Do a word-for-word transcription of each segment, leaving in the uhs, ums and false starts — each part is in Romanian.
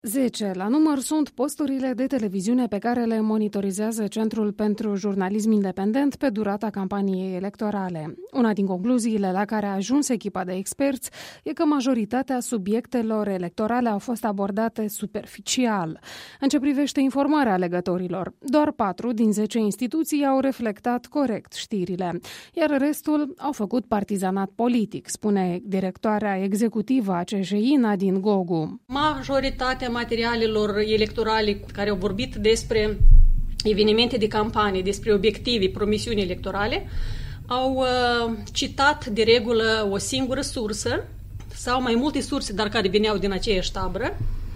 zece la număr sunt posturile de televiziune pe care le monitorizează Centrul pentru Jurnalism Independent pe durata campaniei electorale. Una din concluziile la care a ajuns echipa de experți e că majoritatea subiectelor electorale au fost abordate superficial. În ce privește informarea alegătorilor, doar patru din zece instituții au reflectat corect știrile, iar restul au făcut partizanat politic, spune directoarea executivă a C J I, Nadine Gogu. Majoritatea materialelor electorale care au vorbit despre evenimente de campanie, despre obiective, promisiuni electorale, au uh, citat de regulă o singură sursă sau mai multe surse, dar care veneau din aceeași tabără,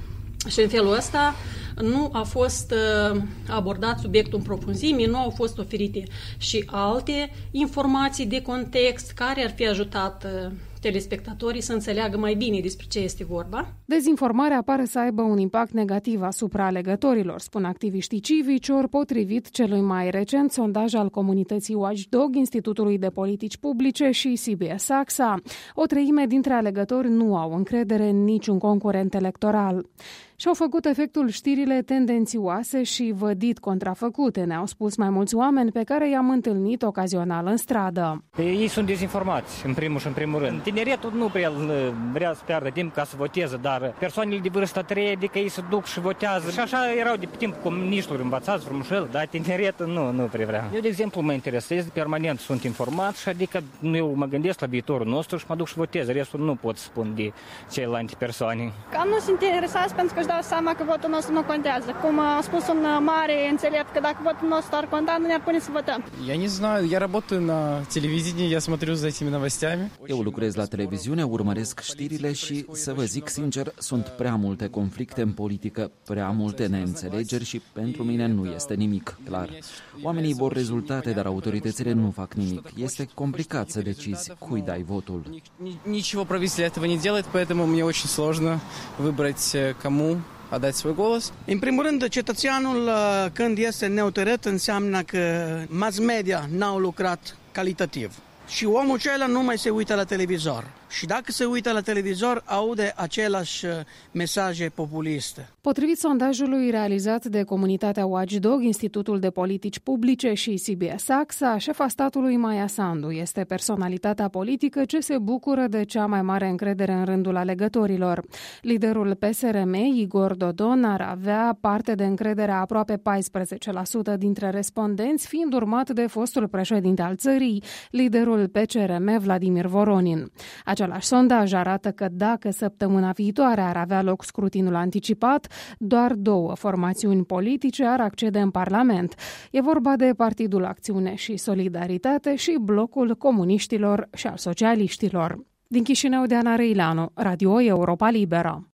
și în felul ăsta nu a fost uh, abordat subiectul în profunzime, nu au fost oferite și alte informații de context care ar fi ajutat uh, telespectatorii să înțeleagă mai bine despre ce este vorba. Dezinformarea pare să aibă un impact negativ asupra alegătorilor, spun activiștii civici, ori potrivit celui mai recent sondaj al comunității Watchdog, Institutului de Politici Publice și C B S A X A. O treime dintre alegători nu au încredere în niciun concurent electoral. Și-au făcut efectul știrile tendențioase și vădit contrafăcute, ne-au spus mai mulți oameni pe care i-am întâlnit ocazional în stradă. Ei sunt dezinformați, în primul și în primul rând. Tineretul nu prea vrea să piardă timp ca să voteze, dar persoanele de vârstă treie, adică ei se duc și votează. Și așa erau de pe timp comuniștilor învățați frumușel, dar tineretul nu, nu prea vrea. Eu, de exemplu, mă interesez, permanent sunt informat și adică eu mă gândesc la viitorul nostru și mă duc și votez. Restul nu pot spune de celelalte persoane. Cam nu sunt interesați pentru că își dau seama că votul nostru nu contează. Cum a spus un mare înțelept, că dacă votul nostru ar conta, nu ne-ar pune să votăm. Я не знаю, я работаю на телевидении, я смотрю за этими новостями. Eu lucrez la televiziune, urmăresc știrile și, să vă zic sincer, sunt prea multe conflicte în politică, prea multe neînțelegeri și pentru mine nu este nimic clar. Oamenii vor rezultate, dar autoritățile nu fac nimic. Este complicat să decizi cui dai votul. Ничего правительство этого не делает, поэтому мне очень сложно выбрать кому отдать свой голос. În primul rând, cetățeanul când este neotărât înseamnă că mass media n-au lucrat calitativ. Și omul acela nu mai se uită la televizor. Și dacă se uită la televizor, aude aceleași mesaje populiste. Potrivit sondajului realizat de comunitatea Watchdog, Institutul de Politici Publice și C B S A X A, șefa statului Maia Sandu este personalitatea politică ce se bucură de cea mai mare încredere în rândul alegătorilor. Liderul P S R M, Igor Dodon, ar avea parte de încredere a aproape paisprezece la sută dintre respondenți, fiind urmat de fostul președinte al țării, liderul P C R M, Vladimir Voronin. Același sondaj arată că dacă săptămâna viitoare ar avea loc scrutinul anticipat, doar două formațiuni politice ar accede în Parlament. E vorba de Partidul Acțiune și Solidaritate și Blocul Comuniștilor și al Socialiștilor. Din Chișinău, Diana Răileanu, Radio Europa Liberă.